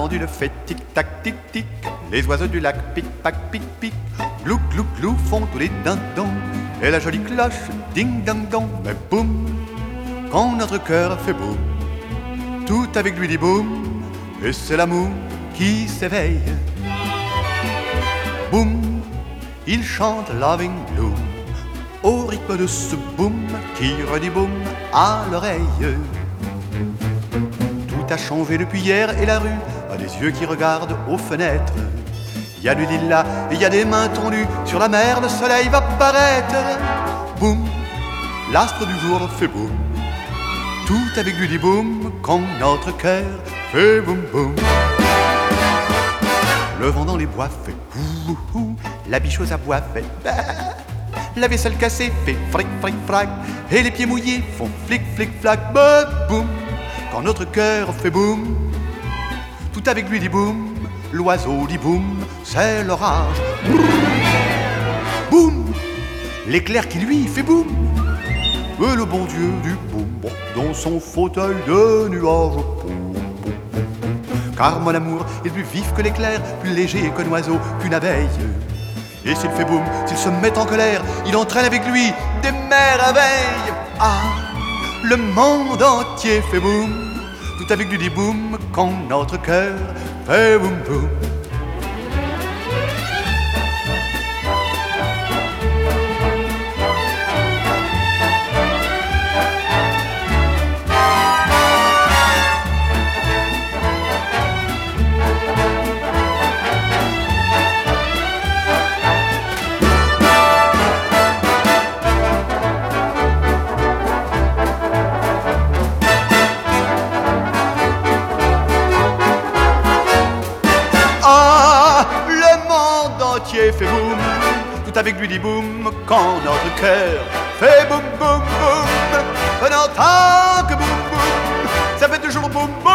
pendule fait tic-tac, tic-tic. Les oiseaux du lac pic-pac, pic-pic. Glou, glou, glou font tous les dindons. Et la jolie cloche ding-dong-dong. Mais boum, quand notre cœur fait boum, tout avec lui dit boum. Et c'est l'amour qui s'éveille. Boum, il chante Loving Blue au rythme de ce boum qui redit boum à l'oreille. Tout a changé depuis hier et la rue a des yeux qui regardent aux fenêtres. Il y a du lilas et il y a des mains tendues. Sur la mer, le soleil va paraître. Boum, l'astre du jour fait boum. Tout avec lui dit boum quand notre cœur fait boum boum. Le vent dans les bois fait hou hou hou. La bicheuse à bois fait bah. La vaisselle cassée fait fric fric frac. Et les pieds mouillés font flic flic flac. Bah, boum, quand notre cœur fait boum. Tout avec lui dit boum. L'oiseau dit boum, c'est l'orage. Boum, l'éclair qui lui fait boum. Et le bon Dieu du boum dans son fauteuil de nuages. Boum, boum. Car mon amour est plus vif que l'éclair, plus léger qu'un oiseau, qu'une abeille. Et s'il fait boum, s'il se met en colère, il entraîne avec lui des merveilles. Ah, le monde entier fait boum. Tout avec lui dit boum quand notre cœur fait boum boum. Fait boum, tout avec lui dit boum quand notre cœur fait boum boum boum. On entend que boum boum, ça fait toujours boum boum.